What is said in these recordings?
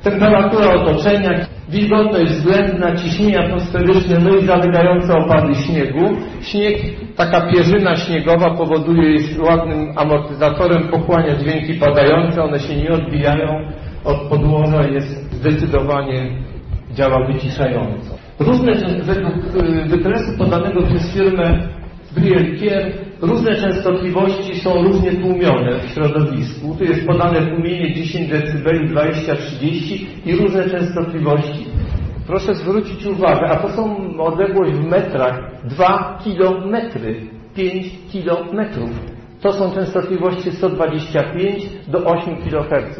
Temperatura otoczenia, wilgotność względna, ciśnienie atmosferyczne, no i zalegające opady śniegu. Śnieg, taka pierzyna śniegowa powoduje, jest ładnym amortyzatorem, pochłania dźwięki padające, one się nie odbijają od podłoża, jest zdecydowanie działa wyciszająco. Według wykresu podanego przez firmę Brielkier różne częstotliwości są różnie tłumione w środowisku. Tu jest podane tłumienie 10 dB, 20, 30 i różne częstotliwości. Proszę zwrócić uwagę, a to są odległość w metrach 2 kilometry, 5 kilometrów. To są częstotliwości 125 do 8 kHz.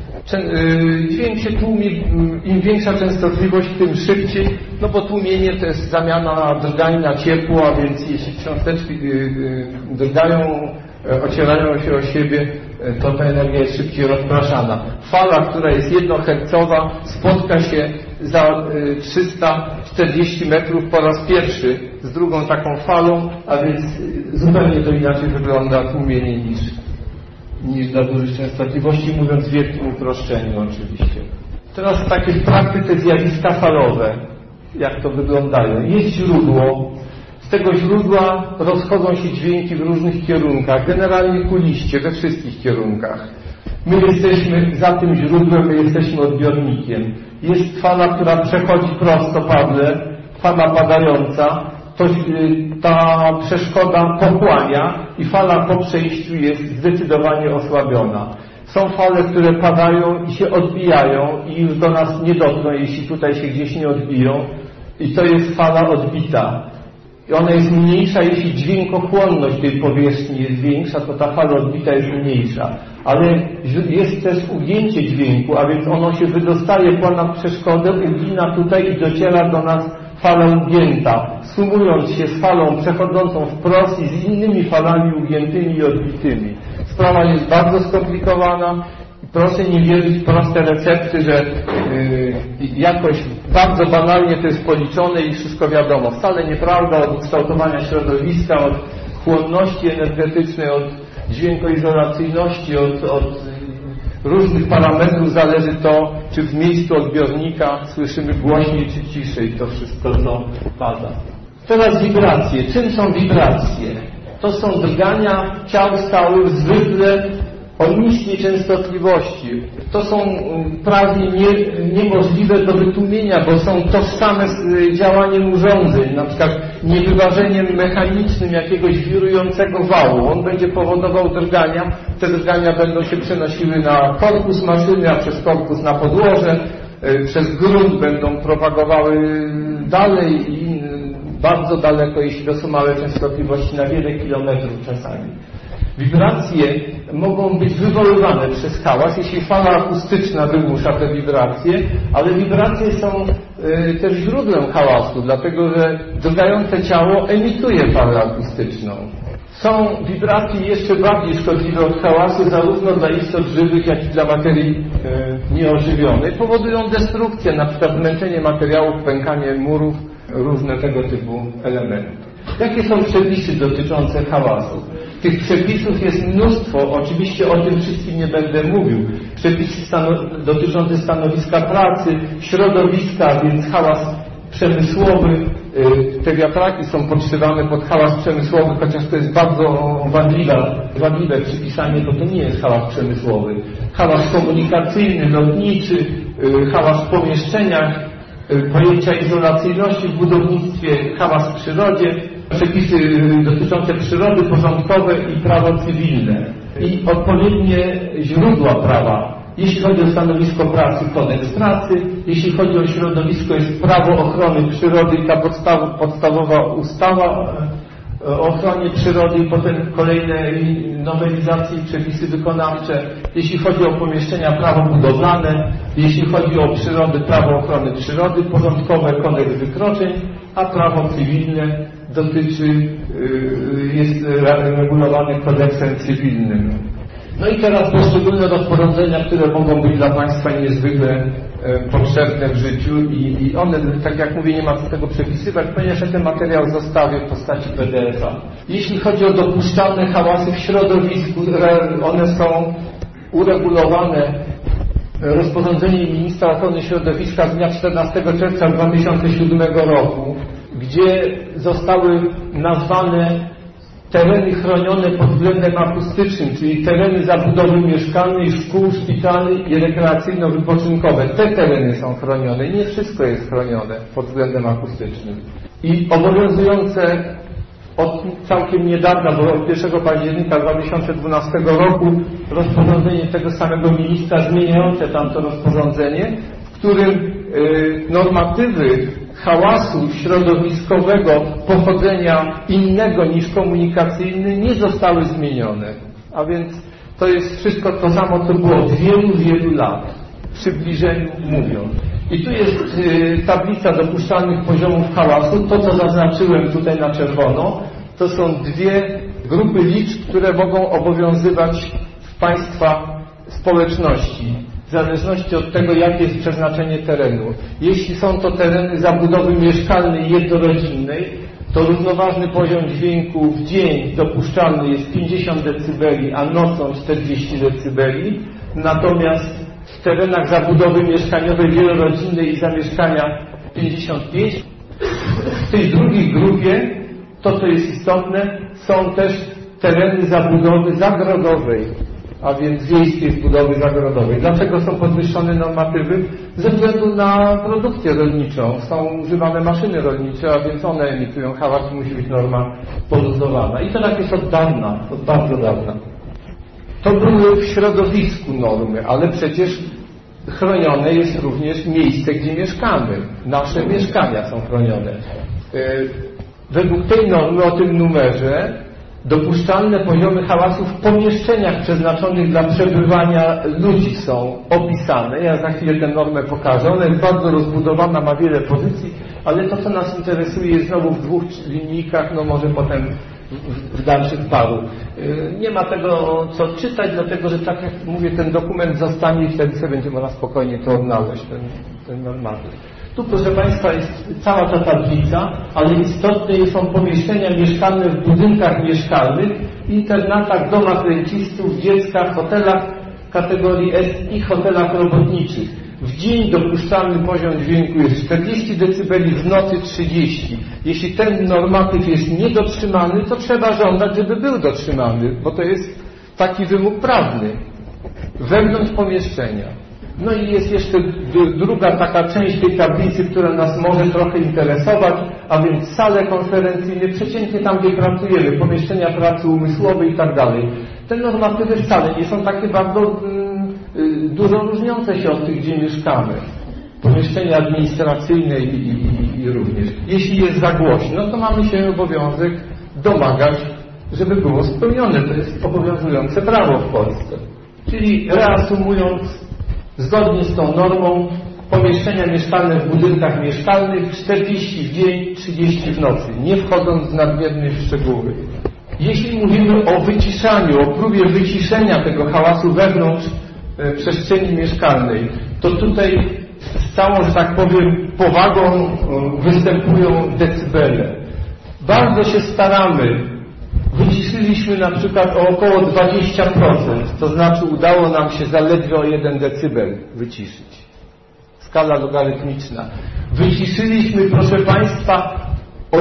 Dźwięk się tłumi, im większa częstotliwość, tym szybciej, no bo tłumienie to jest zamiana drgań na ciepło, a więc jeśli cząsteczki drgają, ocierają się o siebie, to ta energia jest szybciej rozpraszana. Fala, która jest 1 hercowa, spotka się za 340 metrów po raz pierwszy z drugą taką falą, a więc zupełnie to inaczej wygląda tłumienie niż dla dużych częstotliwości, mówiąc w wielkim uproszczeniu oczywiście. Teraz takie w praktyce zjawiska falowe, jak to wyglądają. Jest źródło, z tego źródła rozchodzą się dźwięki w różnych kierunkach, generalnie kuliście, we wszystkich kierunkach. My jesteśmy za tym źródłem, my jesteśmy odbiornikiem. Jest fala, która przechodzi prostopadle, fala padająca, ta przeszkoda pochłania i fala po przejściu jest zdecydowanie osłabiona. Są fale, które padają i się odbijają i już do nas nie dotkną, jeśli tutaj się gdzieś nie odbiją, i to jest fala odbita. I ona jest mniejsza, jeśli dźwiękochłonność tej powierzchni jest większa, to ta fala odbita jest mniejsza. Ale jest też ugięcie dźwięku, a więc ono się wydostaje ponad przeszkodę, ugina tutaj i dociera do nas fala ugięta, sumując się z falą przechodzącą wprost i z innymi falami ugiętymi i odbitymi. Sprawa jest bardzo skomplikowana. Proszę nie wierzyć w proste recepty, że jakoś bardzo banalnie to jest policzone i wszystko wiadomo. Wcale nieprawda. Od kształtowania środowiska, od chłonności energetycznej, od dźwiękoizolacyjności, od różnych parametrów zależy to, czy w miejscu odbiornika słyszymy głośniej czy ciszej to wszystko, co pada. Teraz wibracje. Czym są wibracje? To są drgania ciał stałych zwykle o niskiej częstotliwości. To są prawie niemożliwe do wytłumienia, bo są tożsame z działaniem urządzeń, na przykład niewyważeniem mechanicznym jakiegoś wirującego wału. On będzie powodował drgania, te drgania będą się przenosiły na korpus maszyny, a przez korpus na podłoże, przez grunt będą propagowały dalej i bardzo daleko, jeśli to są małe częstotliwości, na wiele kilometrów czasami. Wibracje mogą być wywoływane przez hałas, jeśli fala akustyczna wymusza te wibracje, ale wibracje są też źródłem hałasu, dlatego że drgające ciało emituje falę akustyczną. Są wibracje jeszcze bardziej szkodliwe od hałasu, zarówno dla istot żywych, jak i dla materii nieożywionej. Powodują destrukcję, na przykład zmęczenie materiałów, pękanie murów, różne tego typu elementy. Jakie są przepisy dotyczące hałasu? Tych przepisów jest mnóstwo, oczywiście o tym wszystkim nie będę mówił. Przepisy dotyczące stanowiska pracy, środowiska, więc hałas przemysłowy. Te wiatraki są podszywane pod hałas przemysłowy, chociaż to jest bardzo wadliwe przypisanie, bo to nie jest hałas przemysłowy. Hałas komunikacyjny, lotniczy, hałas w pomieszczeniach, pojęcia izolacyjności w budownictwie, hałas w przyrodzie, przepisy dotyczące przyrody, porządkowe i prawo cywilne i odpowiednie źródła prawa. Jeśli chodzi o stanowisko pracy, kodeks pracy, jeśli chodzi o środowisko, jest prawo ochrony przyrody i ta podstawowa ustawa o ochronie przyrody i potem kolejne nowelizacje i przepisy wykonawcze. Jeśli chodzi o pomieszczenia, prawo budowlane, jeśli chodzi o przyrodę, prawo ochrony przyrody, porządkowe, kodeks wykroczeń, a prawo cywilne jest regulowane kodeksem cywilnym. No i teraz poszczególne rozporządzenia, które mogą być dla Państwa niezwykle potrzebne w życiu i one, tak jak mówię, nie ma co tego przepisywać, ponieważ ja ten materiał zostawię w postaci PDF-a. Jeśli chodzi o dopuszczalne hałasy w środowisku, one są uregulowane rozporządzenie ministra ochrony środowiska z dnia 14 czerwca 2007 roku, gdzie zostały nazwane tereny chronione pod względem akustycznym, czyli tereny zabudowy mieszkalnej, szkół, szpitali i rekreacyjno-wypoczynkowe. Te tereny są chronione. Nie wszystko jest chronione pod względem akustycznym. I obowiązujące od całkiem niedawna, bo od 1 października 2012 roku rozporządzenie tego samego ministra zmieniające tamto rozporządzenie, w którym normatywy hałasu środowiskowego pochodzenia innego niż komunikacyjny nie zostały zmienione. A więc to jest wszystko to samo, co było od wielu, wielu lat, w przybliżeniu mówiąc. I tu jest tablica dopuszczalnych poziomów hałasu. To, co zaznaczyłem tutaj na czerwono, to są dwie grupy liczb, które mogą obowiązywać w państwa społeczności, w zależności od tego, jakie jest przeznaczenie terenu. Jeśli są to tereny zabudowy mieszkalnej jednorodzinnej, to równoważny poziom dźwięku w dzień dopuszczalny jest 50 dB, a nocą 40 dB. Natomiast w terenach zabudowy mieszkaniowej wielorodzinnej i zamieszkania 55. W tej drugiej grupie, to jest istotne, są też tereny zabudowy zagrodowej, a więc wiejskiej budowy zagrodowej. Dlaczego są podwyższone normatywy? Ze względu na produkcję rolniczą. Są używane maszyny rolnicze, a więc one emitują hałas i musi być norma poluzowana. I to tak jest od dawna, od bardzo dawna. To były w środowisku normy, ale przecież chronione jest również miejsce, gdzie mieszkamy. Nasze mieszkania są chronione. Według tej normy, o tym numerze, dopuszczalne poziomy hałasu w pomieszczeniach przeznaczonych dla przebywania ludzi są opisane. Ja za chwilę tę normę pokażę. Ona jest bardzo rozbudowana, ma wiele pozycji, ale to, co nas interesuje, jest znowu w dwóch linijkach, no może potem w dalszych paru. Nie ma tego co czytać, dlatego że tak jak mówię, ten dokument zostanie i wtedy sobie będzie można spokojnie to odnaleźć, ten normatyw. Tu, proszę Państwa, jest cała ta tablica, ale istotne są pomieszczenia mieszkalne w budynkach mieszkalnych, internatach, domach rencistów, dzieckach, hotelach kategorii S i hotelach robotniczych. W dzień dopuszczalny poziom dźwięku jest 40 dB, w nocy 30. Jeśli ten normatyw jest niedotrzymany, to trzeba żądać, żeby był dotrzymany, bo to jest taki wymóg prawny. Wewnątrz pomieszczenia. No i jest jeszcze druga taka część tej tablicy, która nas może trochę interesować, a więc sale konferencyjne, przeciętnie tam, gdzie pracujemy, pomieszczenia pracy umysłowej i tak dalej. Te normatywy wcale nie są takie bardzo dużo różniące się od tych, gdzie mieszkamy. Pomieszczenia administracyjne i również. Jeśli jest za głośno, to mamy się obowiązek domagać, żeby było spełnione. To jest obowiązujące prawo w Polsce. Czyli reasumując, zgodnie z tą normą, pomieszczenia mieszkalne w budynkach mieszkalnych 40 w dzień, 30 w nocy, nie wchodząc w nadmierne szczegóły. Jeśli mówimy o wyciszaniu, o próbie wyciszenia tego hałasu wewnątrz przestrzeni mieszkalnej, to tutaj z całą, że tak powiem, powagą występują decybele. Bardzo się staramy. Wyciszyliśmy na przykład o około 20%, to znaczy udało nam się zaledwie o 1 decybel wyciszyć. Skala logarytmiczna. Wyciszyliśmy, proszę Państwa, o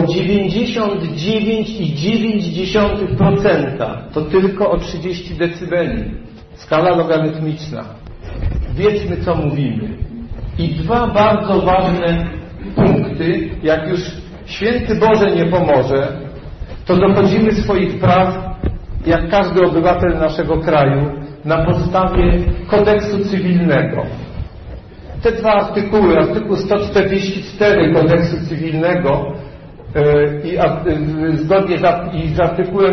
99,9%. To tylko o 30 decybeli. Skala logarytmiczna. Wiedzmy, co mówimy. I dwa bardzo ważne punkty, jak już święty Boże nie pomoże, to dochodzimy swoich praw, jak każdy obywatel naszego kraju, na podstawie kodeksu cywilnego. Te dwa artykuły, artykuł 144 kodeksu cywilnego zgodnie z artykułem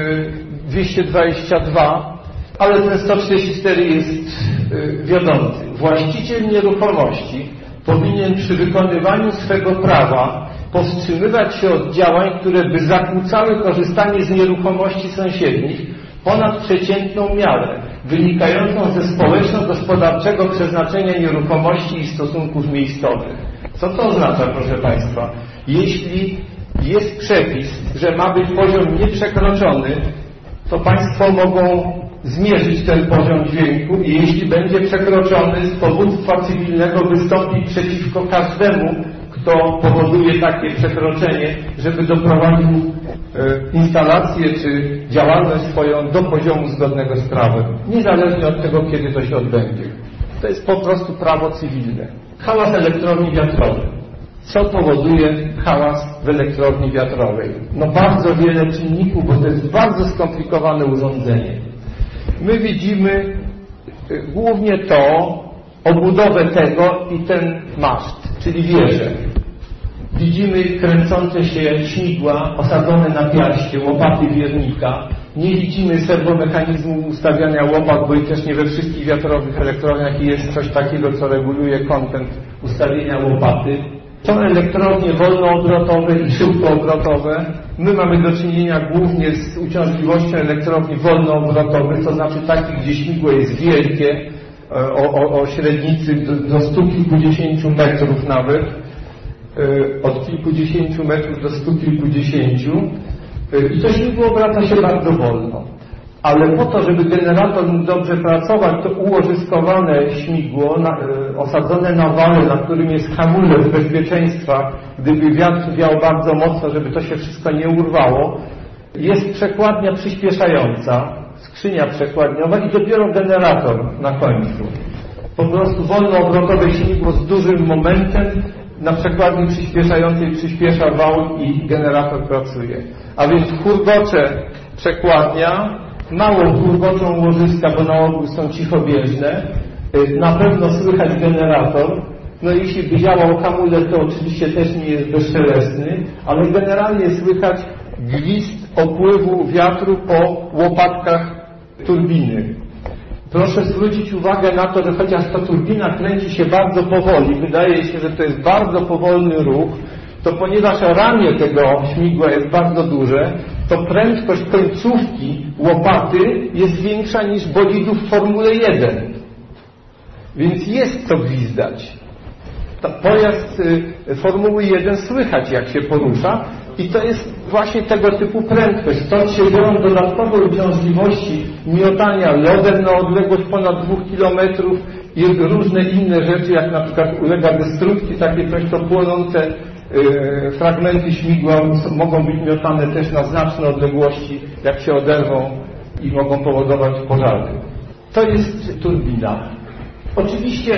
222, ale ten 144 jest wiodący. Właściciel nieruchomości powinien przy wykonywaniu swego prawa powstrzymywać się od działań, które by zakłócały korzystanie z nieruchomości sąsiednich ponad przeciętną miarę, wynikającą ze społeczno-gospodarczego przeznaczenia nieruchomości i stosunków miejscowych. Co to oznacza, proszę Państwa? Jeśli jest przepis, że ma być poziom nieprzekroczony, to Państwo mogą zmierzyć ten poziom dźwięku i jeśli będzie przekroczony, z powództwa cywilnego wystąpić przeciwko każdemu, kto powoduje takie przekroczenie, żeby doprowadził instalację czy działalność swoją do poziomu zgodnego z prawem, niezależnie od tego, kiedy to się odbędzie. To jest po prostu prawo cywilne. Hałas elektrowni wiatrowej. Co powoduje hałas w elektrowni wiatrowej? No bardzo wiele czynników, bo to jest bardzo skomplikowane urządzenie. My widzimy głównie obudowę tego i ten maszt, czyli wieżę. Widzimy kręcące się śmigła osadzone na piaście, łopaty wiernika. Nie widzimy serwomechanizmu ustawiania łopat, bo i też nie we wszystkich wiatrowych elektrowniach jest coś takiego, co reguluje kątem ustawienia łopaty. Są elektrownie wolnoobrotowe i szybkoobrotowe. My mamy do czynienia głównie z uciążliwością elektrowni wolnoobrotowych, to znaczy takich, gdzie śmigło jest wielkie, o średnicy do 100 kilkudziesięciu metrów nawet, od kilkudziesięciu metrów do 100 kilkudziesięciu. I to śmigło obraca się bardzo wolno. Ale po to, żeby generator mógł dobrze pracować, to ułożyskowane śmigło osadzone na wale, na którym jest hamulec bezpieczeństwa, gdyby wiatr wiał bardzo mocno, żeby to się wszystko nie urwało, jest przekładnia przyspieszająca, skrzynia przekładniowa i dopiero generator na końcu. Po prostu wolnoobrotowe śmigło z dużym momentem na przekładni przyspieszającej przyspiesza wał i generator pracuje. A więc kurgocze przekładnia, mało kurgoczą łożyska, bo na ogół są cichobieżne, na pewno słychać generator. No jeśli by działał hamulec, to oczywiście też nie jest bezszelestny, ale generalnie słychać gwizd opływu wiatru po łopatkach turbiny. Proszę zwrócić uwagę na to, że chociaż ta turbina kręci się bardzo powoli, wydaje się, że to jest bardzo powolny ruch, to ponieważ ramię tego śmigła jest bardzo duże, to prędkość końcówki łopaty jest większa niż bolidów w Formule 1. Więc jest co gwizdać. Pojazd Formuły 1 słychać, jak się porusza i to jest właśnie tego typu prędkość. Stąd się biorą dodatkowe uciążliwości miotania lodem na odległość ponad 2 km i różne inne rzeczy, jak na przykład ulega destrukcji takie coś, to płonące fragmenty śmigła mogą być miotane też na znaczne odległości, jak się oderwą i mogą powodować pożary. To jest turbina. Oczywiście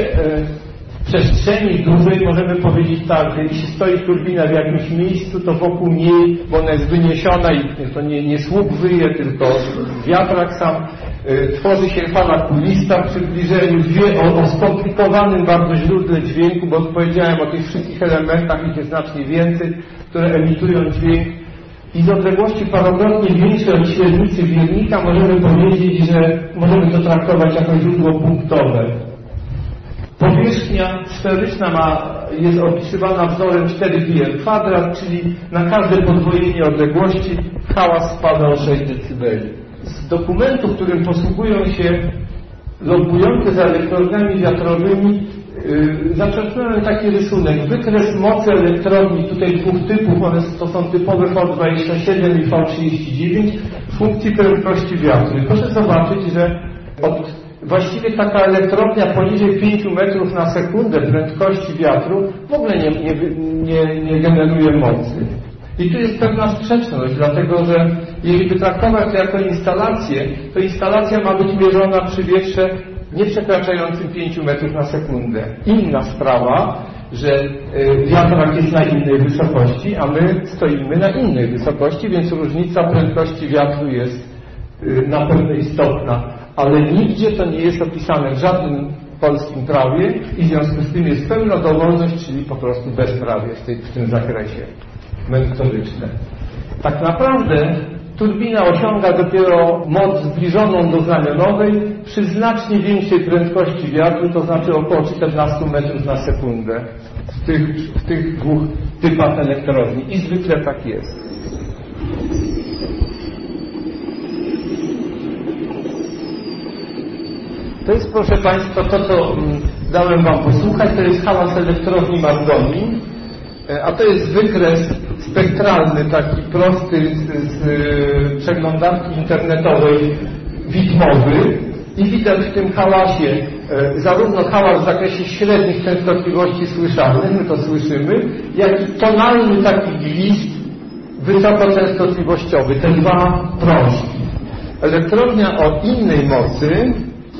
w przestrzeni dużej możemy powiedzieć tak, że jeśli stoi turbina w jakimś miejscu, to wokół niej, bo ona jest wyniesiona i to nie słup wyje, tylko wiatrak sam, tworzy się fala kulista w przybliżeniu, o skomplikowanym bardzo źródle dźwięku, bo powiedziałem o tych wszystkich elementach, ich jest znacznie więcej, które emitują dźwięk. I z odległości parokrotnie większej od średnicy wiernika możemy powiedzieć, że możemy to traktować jako źródło punktowe. Powierzchnia sferyczna jest opisywana wzorem 4πr², czyli na każde podwojenie odległości hałas spada o 6 dB. Z dokumentu, którym posługują się lobujące za elektrowniami wiatrowymi, zaczerpnąłem taki rysunek. Wykres mocy elektrowni, tutaj dwóch typów, one to są typowe V27 i V39, w funkcji prędkości wiatru. Proszę zobaczyć, że właściwie taka elektrownia poniżej 5 metrów na sekundę prędkości wiatru w ogóle nie generuje mocy. I tu jest pewna sprzeczność, dlatego że jeśli by traktować to jako instalację, to instalacja ma być mierzona przy wietrze nie przekraczającym 5 metrów na sekundę. Inna sprawa, że wiatrak jest na innej wysokości, a my stoimy na innej wysokości, więc różnica prędkości wiatru jest na pewno istotna. Ale nigdzie to nie jest opisane w żadnym polskim prawie i w związku z tym jest pełna dowolność, czyli po prostu bezprawie w tym zakresie merytoryczne. Tak naprawdę turbina osiąga dopiero moc zbliżoną do znamionowej przy znacznie większej prędkości wiatru, to znaczy około 14 metrów na sekundę w tych dwóch typach elektrowni i zwykle tak jest. To jest, proszę Państwa, to co dałem Wam posłuchać, to jest hałas elektrowni Margonin, a to jest wykres spektralny, taki prosty z przeglądarki internetowej widmowy i widać w tym hałasie zarówno hałas w zakresie średnich częstotliwości słyszalnych, my to słyszymy, jak i tonalny taki gwizd wysokoczęstotliwościowy, te dwa prążki. Elektrownia o innej mocy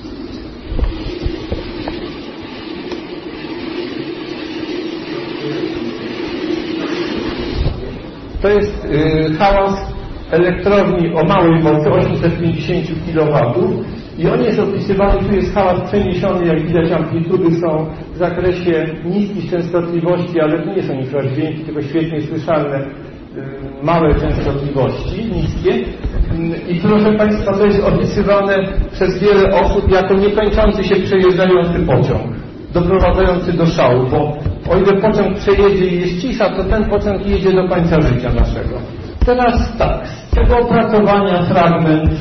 to jest hałas elektrowni o małej mocy, 850 kW i on jest opisywany, tu jest hałas przeniesiony, jak widać amplitudy są w zakresie niskich częstotliwości, ale to nie są infradźwięki, tylko świetnie słyszalne małe częstotliwości, niskie. I proszę Państwa, to jest opisywane przez wiele osób jako niekończący się przejeżdżający pociąg, doprowadzający do szału, bo o ile pociąg przejedzie i jest cisza, to ten pociąg jedzie do końca życia naszego. Teraz tak, z tego opracowania fragment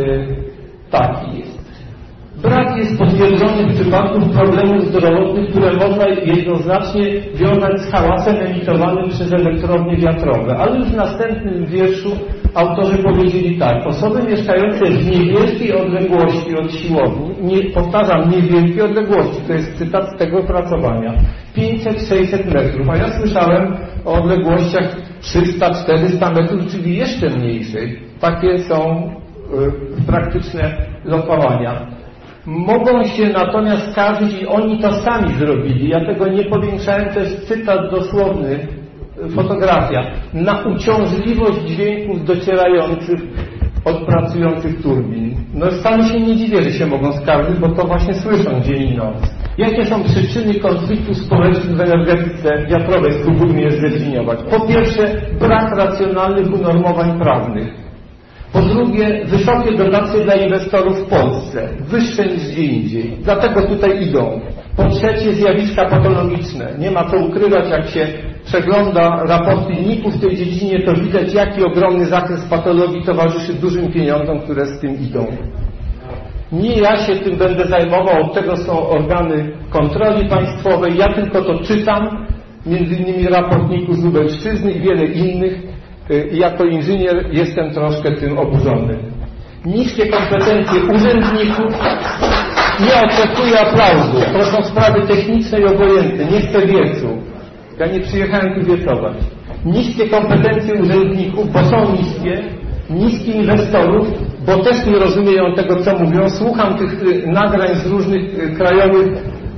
taki jest. Brak jest potwierdzonych przypadków problemów zdrowotnych, które można jednoznacznie wiązać z hałasem emitowanym przez elektrownie wiatrowe. Ale już w następnym wierszu autorzy powiedzieli tak. Osoby mieszkające w niewielkiej odległości od siłowni, powtarzam, niewielkiej odległości, to jest cytat z tego opracowania, 500-600 metrów, a ja słyszałem o odległościach 300-400 metrów, czyli jeszcze mniejszej. Takie są praktyczne lokowania. Mogą się natomiast skarżyć i oni to sami zrobili. Ja tego nie powiększałem, to jest cytat dosłowny, fotografia. Na uciążliwość dźwięków docierających od pracujących turbin. No sami się nie dziwię, że się mogą skarżyć, bo to właśnie słyszą dzień i noc. Jakie są przyczyny konfliktu społecznych w energetyce wiatrowej? Spróbujmy je zdefiniować. Po pierwsze, brak racjonalnych unormowań prawnych. Po drugie, wysokie dotacje dla inwestorów w Polsce, wyższe niż gdzie indziej. Dlatego tutaj idą. Po trzecie, zjawiska patologiczne. Nie ma co ukrywać, jak się przegląda raporty NIK-u w tej dziedzinie, to widać, jaki ogromny zakres patologii towarzyszy dużym pieniądzom, które z tym idą. Nie ja się tym będę zajmował, od tego są organy kontroli państwowej, ja tylko to czytam, między innymi raport NIK-u z Lubelszczyzny i wiele innych. Jako inżynier jestem troszkę tym oburzony. Niskie kompetencje urzędników, nie oczekuję aplauzu, to są sprawy techniczne i obojętne, nie chcę wiecu. Ja nie przyjechałem tu wiecować. Niskie kompetencje urzędników, bo są niskie inwestorów, bo też nie rozumieją tego, co mówią. Słucham tych nagrań z różnych krajowych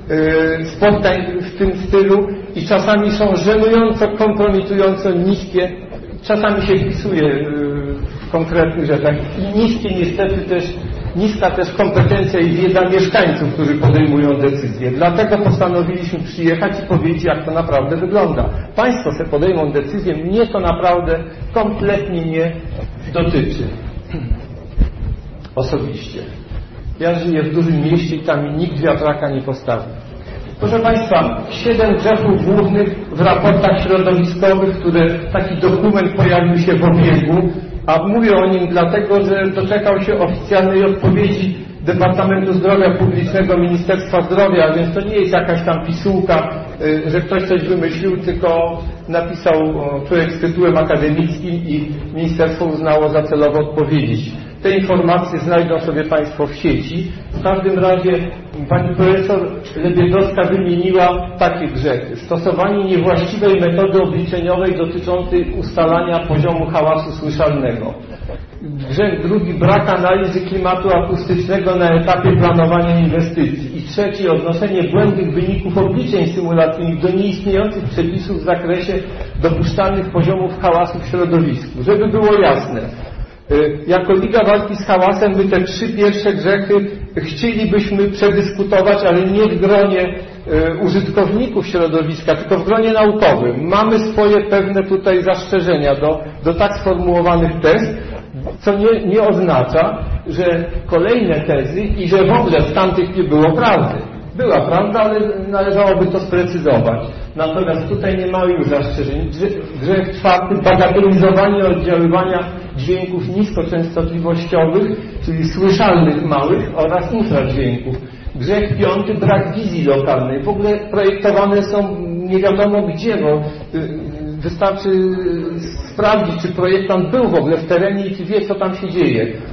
spotkań w tym stylu i czasami są żenująco, kompromitująco niskie. Czasami się wpisuje w konkretnych rzeczach i niskie niestety też, niska też kompetencja i wiedza mieszkańców, którzy podejmują decyzje. Dlatego postanowiliśmy przyjechać i powiedzieć, jak to naprawdę wygląda. Państwo se podejmą decyzję, mnie to naprawdę kompletnie nie dotyczy. Osobiście. Ja żyję w dużym mieście i tam nikt wiatraka nie postawi. Proszę Państwa, 7 grzechów głównych w raportach środowiskowych, taki dokument pojawił się w obiegu, a mówię o nim dlatego, że doczekał się oficjalnej odpowiedzi Departamentu Zdrowia Publicznego Ministerstwa Zdrowia, więc to nie jest jakaś tam pisułka, że ktoś coś wymyślił, tylko napisał człowiek z tytułem akademickim i ministerstwo uznało za celowo odpowiedzieć. Te informacje znajdą sobie Państwo w sieci. W każdym razie pani profesor Lebiedowska wymieniła takie grzechy. Stosowanie niewłaściwej metody obliczeniowej dotyczącej ustalania poziomu hałasu słyszalnego. Grzech drugi, brak analizy klimatu akustycznego na etapie planowania inwestycji. I trzeci, odnoszenie błędnych wyników obliczeń symulacyjnych do nieistniejących przepisów w zakresie dopuszczalnych poziomów hałasu w środowisku. Żeby było jasne, jako Liga Walki z Hałasem my te 3 pierwsze grzechy chcielibyśmy przedyskutować, ale nie w gronie użytkowników środowiska, tylko w gronie naukowym. Mamy swoje pewne tutaj zastrzeżenia do tak sformułowanych tez, co nie oznacza, że kolejne tezy i że w ogóle w tamtych nie było prawdy. Była prawda, ale należałoby to sprecyzować. Natomiast tutaj nie ma już zastrzeżeń. Grzech czwarty, bagatelizowanie oddziaływania dźwięków niskoczęstotliwościowych, czyli słyszalnych małych oraz infradźwięków. Grzech piąty, brak wizji lokalnej. W ogóle projektowane są nie wiadomo gdzie, bo wystarczy sprawdzić, czy projektant był w ogóle w terenie i czy wie, co tam się dzieje.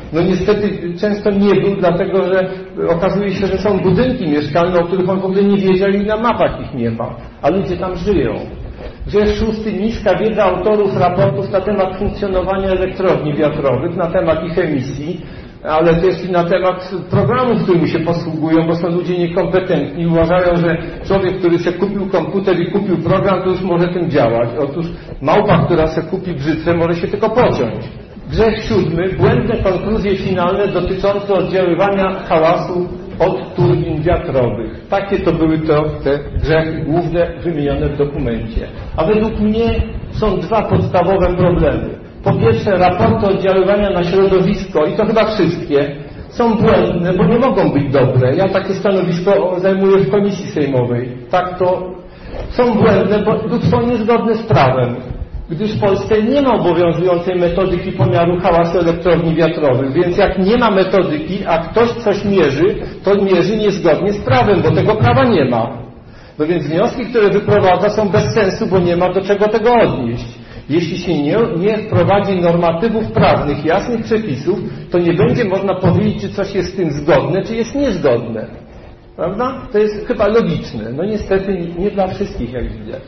No niestety często nie był, dlatego że okazuje się, że są budynki mieszkalne, o których on w ogóle nie wiedział i na mapach ich nie ma, a ludzie tam żyją. Grzech szósty, niska wiedza autorów raportów na temat funkcjonowania elektrowni wiatrowych, na temat ich emisji, ale też i na temat programów, którymi się posługują, bo są ludzie niekompetentni. Uważają, że człowiek, który sobie kupił komputer i kupił program, to już może tym działać. Otóż małpa, która sobie kupi brzytwę, może się tylko pociąć. Grzech siódmy, błędne konkluzje finalne dotyczące oddziaływania hałasu od turbin wiatrowych. Takie to były te grzechy główne wymienione w dokumencie. A według mnie są dwa podstawowe problemy. Po pierwsze, raporty oddziaływania na środowisko, i to chyba wszystkie, są błędne, bo nie mogą być dobre. Ja takie stanowisko zajmuję w komisji sejmowej. Tak to są błędne, bo są niezgodne z prawem, gdyż w Polsce nie ma obowiązującej metodyki pomiaru hałasu elektrowni wiatrowych, więc jak nie ma metodyki, a ktoś coś mierzy, to mierzy niezgodnie z prawem, bo tego prawa nie ma. No więc wnioski, które wyprowadza, są bez sensu, bo nie ma do czego tego odnieść. Jeśli się nie wprowadzi normatywów prawnych, jasnych przepisów, to nie będzie można powiedzieć, czy coś jest z tym zgodne, czy jest niezgodne. Prawda? To jest chyba logiczne. No niestety nie dla wszystkich, jak widać.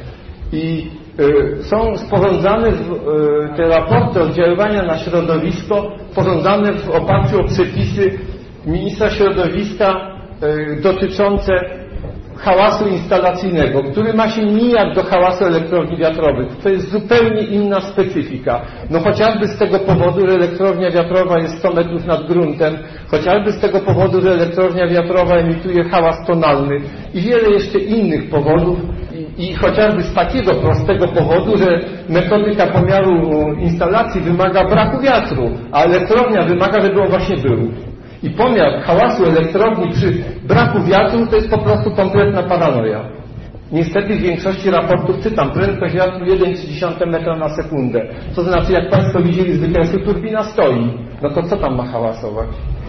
I są sporządzane te raporty oddziaływania na środowisko, sporządzane w oparciu o przepisy ministra środowiska dotyczące hałasu instalacyjnego, który ma się nijak do hałasu elektrowni wiatrowych. To jest zupełnie inna specyfika. No chociażby z tego powodu, że elektrownia wiatrowa jest 100 metrów nad gruntem, chociażby z tego powodu, że elektrownia wiatrowa emituje hałas tonalny i wiele jeszcze innych powodów i chociażby z takiego prostego powodu, że metodyka pomiaru instalacji wymaga braku wiatru, a elektrownia wymaga, żeby on właśnie był. I pomiar hałasu elektrowni przy braku wiatru to jest po prostu kompletna paranoja. Niestety w większości raportów czytam prędkość wiatru 1,3 metra na sekundę. To znaczy, jak Państwo widzieli z wykresu, turbina stoi. No to co tam ma hałasować?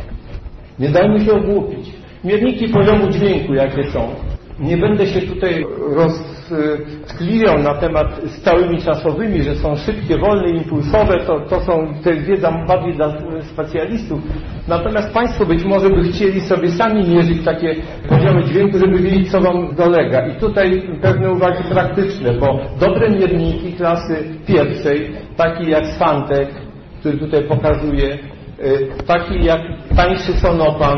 Nie dajmy się ogłupić. Mierniki poziomu dźwięku jakie są. Nie będę się tutaj roztkliwiał na temat stałymi czasowymi, że są szybkie, wolne, impulsowe, to są te wiedza bardziej dla specjalistów. Natomiast Państwo być może by chcieli sobie sami mierzyć takie poziomy dźwięku, żeby wiedzieć, co Wam dolega. I tutaj pewne uwagi praktyczne, bo dobre mierniki klasy pierwszej, taki jak Svantek, który tutaj pokazuje, taki jak tańszy Sonopan,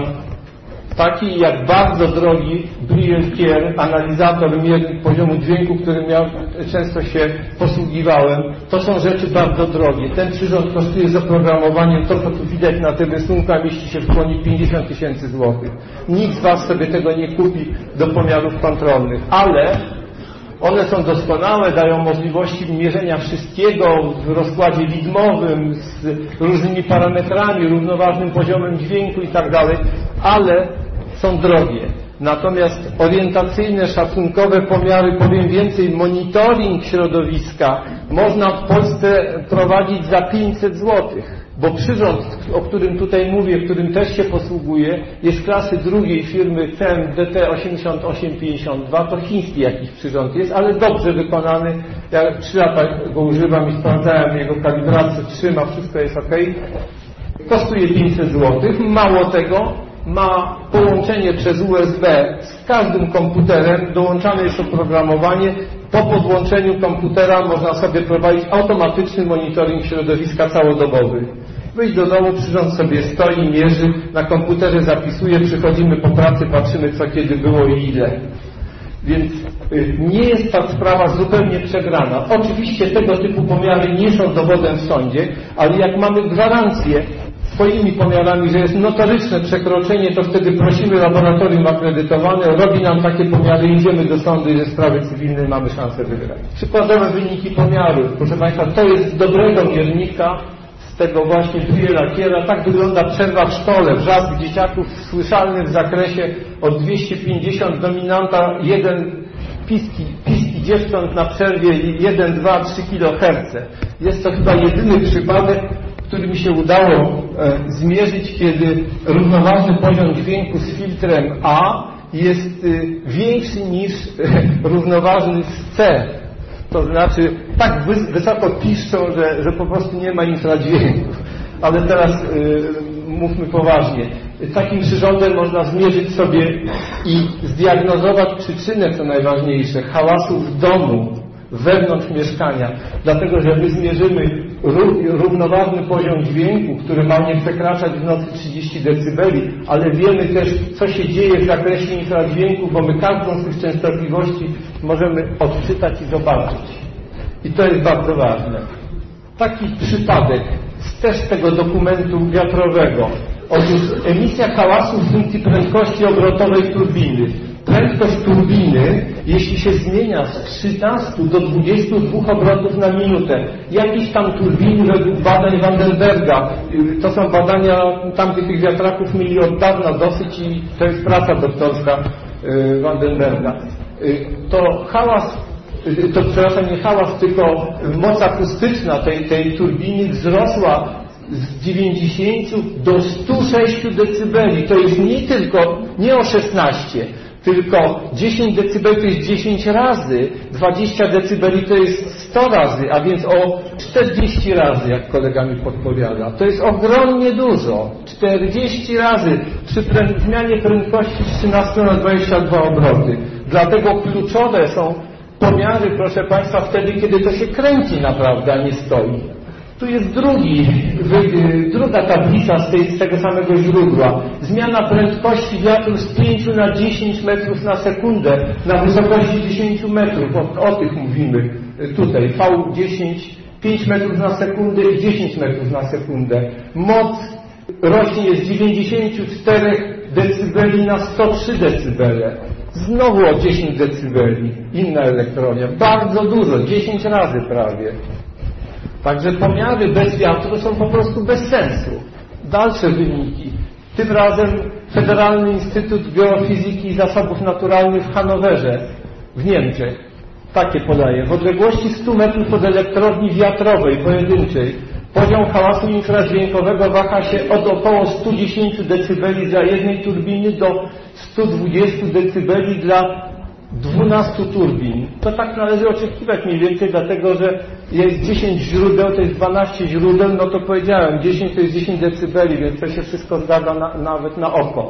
taki jak bardzo drogi Brilliant analizator miernik poziomu dźwięku, którym ja często się posługiwałem, to są rzeczy bardzo drogie. Ten przyrząd kosztuje z oprogramowaniem, to co tu widać na tym rysunku, a mieści się w kłoni 50 000 złotych. Nikt z Was sobie tego nie kupi do pomiarów kontrolnych, ale one są doskonałe, dają możliwości mierzenia wszystkiego w rozkładzie widmowym, z różnymi parametrami, równoważnym poziomem dźwięku i tak dalej, ale są drogie. Natomiast orientacyjne, szacunkowe pomiary, powiem więcej, monitoring środowiska można w Polsce prowadzić za 500 zł, bo przyrząd, o którym tutaj mówię, którym też się posługuję, jest klasy drugiej firmy CMDT 8852, to chiński jakiś przyrząd jest, ale dobrze wykonany. Ja 3 lata go używam i sprawdzałem jego kalibrację, trzyma, wszystko jest ok. Kosztuje 500 zł. Mało tego, ma połączenie przez USB z każdym komputerem, dołączane jest oprogramowanie. Po podłączeniu komputera można sobie prowadzić automatyczny monitoring środowiska całodobowy. Wyjść do domu, przyrząd sobie stoi, mierzy, na komputerze zapisuje, przychodzimy po pracy, patrzymy co kiedy było i ile. Więc nie jest ta sprawa zupełnie przegrana. Oczywiście tego typu pomiary nie są dowodem w sądzie, ale jak mamy gwarancję swoimi pomiarami, że jest notoryczne przekroczenie, to wtedy prosimy laboratorium akredytowane, robi nam takie pomiary, idziemy do sądu i ze sprawy cywilnej mamy szansę wygrać. Przykładowe wyniki pomiarów. Proszę Państwa, to jest z dobrego miernika, z tego właśnie Kiera. Tak wygląda przerwa w szkole. Wrzask dzieciaków słyszalny w zakresie od 250 dominanta 1 piski dziewcząt na przerwie 1, 2, 3 kHz. Jest to chyba jedyny przypadek, który mi się udało zmierzyć, kiedy równoważny poziom dźwięku z filtrem A jest większy niż równoważny z C. To znaczy tak wysoko piszczą, że po prostu nie ma infradźwięków. Ale teraz mówmy poważnie. Takim przyrządem można zmierzyć sobie i zdiagnozować przyczynę, co najważniejsze, hałasu w domu, wewnątrz mieszkania. Dlatego, że my zmierzymy równoważny poziom dźwięku, który ma nie przekraczać w nocy 30 dB, ale wiemy też, co się dzieje w zakresie infradźwięku, bo my każdą z tych częstotliwości możemy odczytać i zobaczyć. I to jest bardzo ważne. Taki przypadek też tego dokumentu wiatrowego. Otóż emisja hałasu w funkcji prędkości obrotowej turbiny. Prędkość turbiny, jeśli się zmienia z 13 do 22 obrotów na minutę, jakiś tam turbiny według badań Vandenberga, to są badania tamtych wiatraków mieli od dawna dosyć i to jest praca doktorska Vandenberga. To hałas, przepraszam, nie hałas, tylko moc akustyczna tej turbiny wzrosła z 90 do 106 dB. To jest nie o 16, tylko 10 dB to jest 10 razy, 20 dB to jest 100 razy, a więc o 40 razy, jak kolega mi podpowiada. To jest ogromnie dużo. 40 razy przy zmianie prędkości z 13 na 22 obroty. Dlatego kluczowe są pomiary, proszę Państwa, wtedy, kiedy to się kręci naprawdę, a nie stoi. Tu jest druga tablica z tego samego źródła. Zmiana prędkości wiatru z 5 na 10 metrów na sekundę na wysokości 10 metrów. O tych mówimy tutaj. V10, 5 metrów na sekundę i 10 metrów na sekundę. Moc rośnie z 94 dB na 103 dB. Znowu o 10 dB. Inna elektronia. Bardzo dużo, 10 razy prawie. Także pomiary bez wiatru są po prostu bez sensu. Dalsze wyniki. Tym razem Federalny Instytut Geofizyki i Zasobów Naturalnych w Hanowerze, w Niemczech. Takie podaje. W odległości 100 metrów od elektrowni wiatrowej pojedynczej poziom hałasu infradźwiękowego waha się od około 110 dB dla jednej turbiny do 120 dB dla 12 turbin. To tak należy oczekiwać mniej więcej, dlatego że jest 10 źródeł, to jest 12 źródeł, no to powiedziałem, 10 to jest 10 dB, więc to się wszystko zgadza nawet na oko.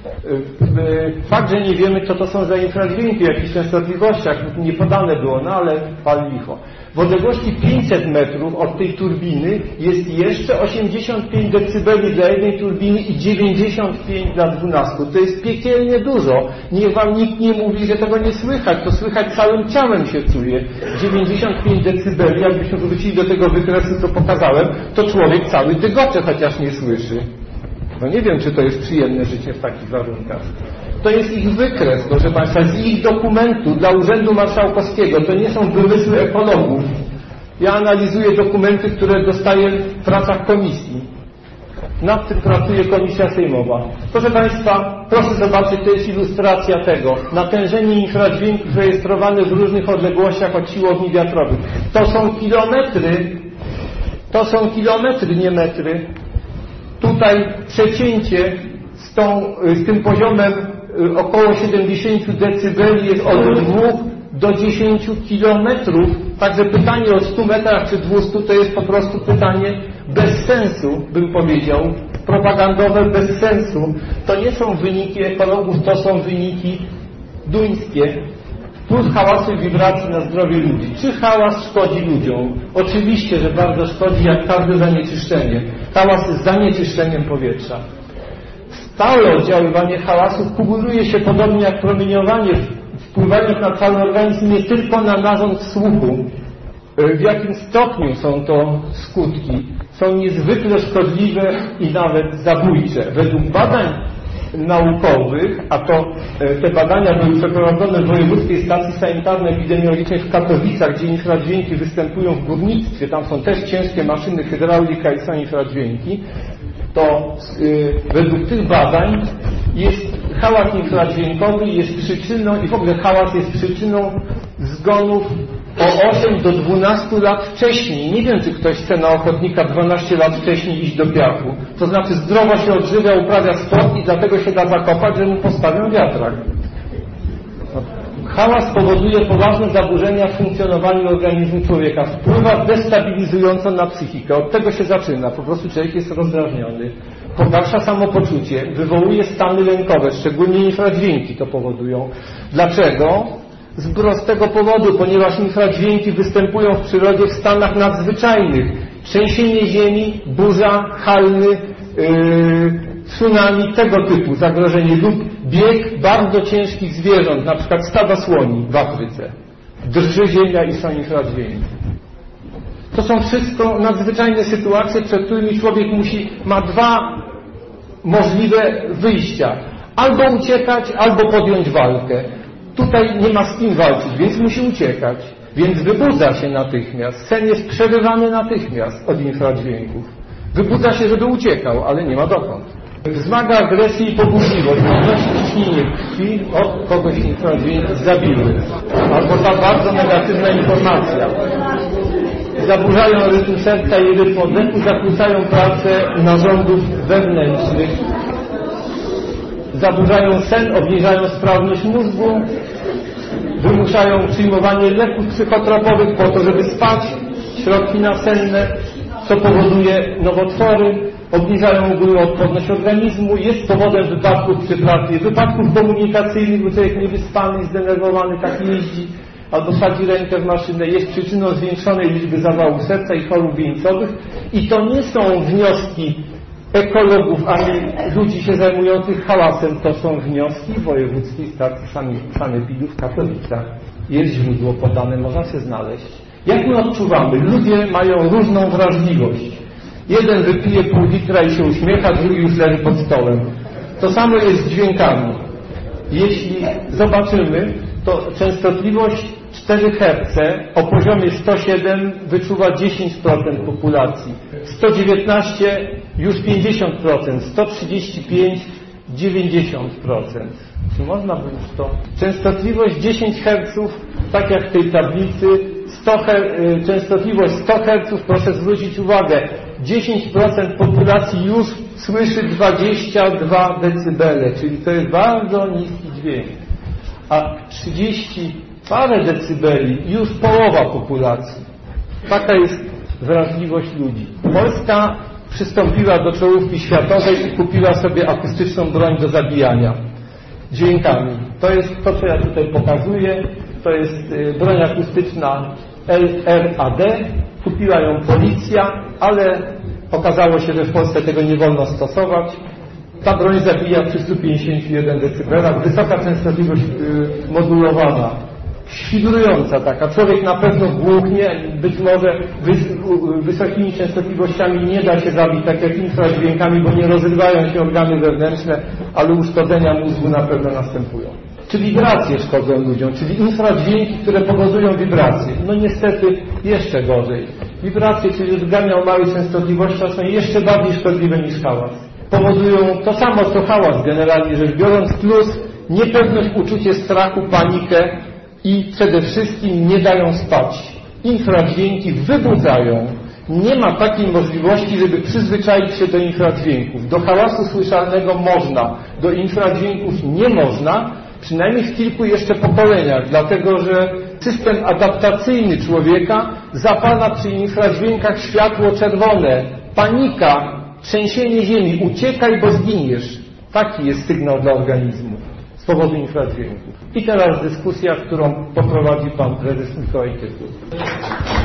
Fakt, że nie wiemy, co to są za infradźwięki, w jakich częstotliwościach, nie podane było, no ale pal licho. W odległości 500 metrów od tej turbiny jest jeszcze 85 dB dla jednej turbiny i 95 dla 12. To jest piekielnie dużo. Niech wam nikt nie mówi, że tego nie słychać. To słychać całym ciałem się czuje. 95 dB, jakbyśmy wrócili do tego wykresu, co pokazałem, to człowiek cały dygocze, chociaż nie słyszy. No nie wiem, czy to jest przyjemne życie w takich warunkach. To jest ich wykres, proszę Państwa, z ich dokumentu dla Urzędu Marszałkowskiego. To nie są wymysły ekologów. Ja analizuję dokumenty, które dostaję w pracach komisji. Nad tym pracuje Komisja Sejmowa. Proszę Państwa, proszę zobaczyć, to jest ilustracja tego. Natężenie infradźwięków rejestrowane w różnych odległościach od siłowni wiatrowych. To są kilometry, nie metry. Tutaj przecięcie z tym poziomem około 70 dB jest od 2 do 10 kilometrów. Także pytanie o 100 metrach czy 200 to jest po prostu pytanie bez sensu, bym powiedział. Propagandowe bez sensu. To nie są wyniki ekologów, to są wyniki duńskie. Wpływ hałasu i wibracji na zdrowie ludzi. Czy hałas szkodzi ludziom? Oczywiście, że bardzo szkodzi, jak każde zanieczyszczenie. Hałas jest zanieczyszczeniem powietrza. Stałe oddziaływanie hałasu kumuluje się podobnie jak promieniowanie, wpływając na cały organizm, nie tylko na narząd słuchu. W jakim stopniu są to skutki? Są niezwykle szkodliwe i nawet zabójcze. Według badań naukowych, a to te badania były przeprowadzone w Wojewódzkiej Stacji Sanitarno-Epidemiologicznej w Katowicach, gdzie infradźwięki występują w górnictwie, tam są też ciężkie maszyny, hydraulika i są infradźwięki, to według tych badań hałas infradźwiękowy jest przyczyną i w ogóle hałas jest przyczyną zgonów o 8 do 12 lat wcześniej. Nie wiem, czy ktoś chce na ochotnika 12 lat wcześniej iść do piachu. To znaczy zdrowo się odżywia, uprawia sport i dlatego się da zakopać, że mu postawią wiatrak. Hałas powoduje poważne zaburzenia w funkcjonowaniu organizmu człowieka, wpływa destabilizująco na psychikę. Od tego się zaczyna. Po prostu człowiek jest rozdrażniony, pogarsza samopoczucie, wywołuje stany lękowe, szczególnie infradźwięki to powodują. Dlaczego? Z prostego powodu, ponieważ infradźwięki występują w przyrodzie w stanach nadzwyczajnych. Trzęsienie ziemi, burza, halny, tsunami, tego typu zagrożenie lub bieg bardzo ciężkich zwierząt, na przykład stada słoni w Afryce. Drży ziemia i są infradźwięki. To są wszystko nadzwyczajne sytuacje, przed którymi człowiek ma dwa możliwe wyjścia. Albo uciekać, albo podjąć walkę. Tutaj nie ma z kim walczyć, więc musi uciekać. Więc wybudza się natychmiast. Sen jest przerywany natychmiast od infradźwięków. Wybudza się, żeby uciekał, ale nie ma dokąd. Wzmaga agresję i pobudliwość, podnosi ciśnienie krwi, od kogoś infradźwięki zabiły. Albo ta bardzo negatywna informacja. Zaburzają rytm serca i rytm oddechu, zakłócają pracę narządów wewnętrznych. Zaburzają sen, obniżają sprawność mózgu, wymuszają przyjmowanie leków psychotropowych po to, żeby spać, środki nasenne, co powoduje nowotwory, obniżają ogólną odporność organizmu, jest powodem wypadków przy pracy, wypadków komunikacyjnych, bo człowiek niewyspany, zdenerwowany, tak jeździ, albo sadzi rękę w maszynę, jest przyczyną zwiększonej liczby zawałów serca i chorób wieńcowych. I to nie są wnioski ekologów, ani ludzi się zajmujących hałasem, to są wnioski wojewódzkiej stacji sanepidu w Katowicach. Jest źródło podane, można się znaleźć. Jak my odczuwamy? Ludzie mają różną wrażliwość. Jeden wypije pół litra i się uśmiecha, drugi już leży pod stołem. To samo jest z dźwiękami. Jeśli zobaczymy, to częstotliwość 4 Hz o poziomie 107 wyczuwa 10% populacji, 119 już 50%, 135 90%. Czy można by już to? Częstotliwość 10 Hz, tak jak w tej tablicy, częstotliwość 100 Hz, proszę zwrócić uwagę, 10% populacji już słyszy 22 dB, czyli to jest bardzo niski dźwięk. A 30 parę decybeli już połowa populacji. Taka jest wrażliwość ludzi. Polska przystąpiła do czołówki światowej i kupiła sobie akustyczną broń do zabijania dźwiękami. To jest to, co ja tutaj pokazuję. To jest broń akustyczna LRAD. Kupiła ją policja, ale okazało się, że w Polsce tego nie wolno stosować. Ta broń zabija przy 151 dB. Wysoka częstotliwość modulowana. Świdrująca taka. Człowiek na pewno głuchnie, być może wysokimi częstotliwościami nie da się zabić, tak jak infradźwiękami, bo nie rozrywają się organy wewnętrzne, ale uszkodzenia mózgu na pewno następują. Czy wibracje szkodzą ludziom, czyli infradźwięki, które powodują wibracje. No niestety jeszcze gorzej. Wibracje, czyli odgania o małych częstotliwościach, są jeszcze bardziej szkodliwe niż hałas. Powodują to samo co hałas generalnie rzecz biorąc, plus niepewność, uczucie strachu, panikę i przede wszystkim nie dają spać. Infradźwięki wybudzają. Nie ma takiej możliwości, żeby przyzwyczaić się do infradźwięków. Do hałasu słyszalnego można, do infradźwięków nie można, przynajmniej w kilku jeszcze pokoleniach, dlatego że system adaptacyjny człowieka zapala przy infradźwiękach światło czerwone, panika, trzęsienie ziemi, uciekaj, bo zginiesz. Taki jest sygnał dla organizmu z powodu infradźwięków. I teraz dyskusja, którą poprowadzi pan prezes Mikołaj Tytl.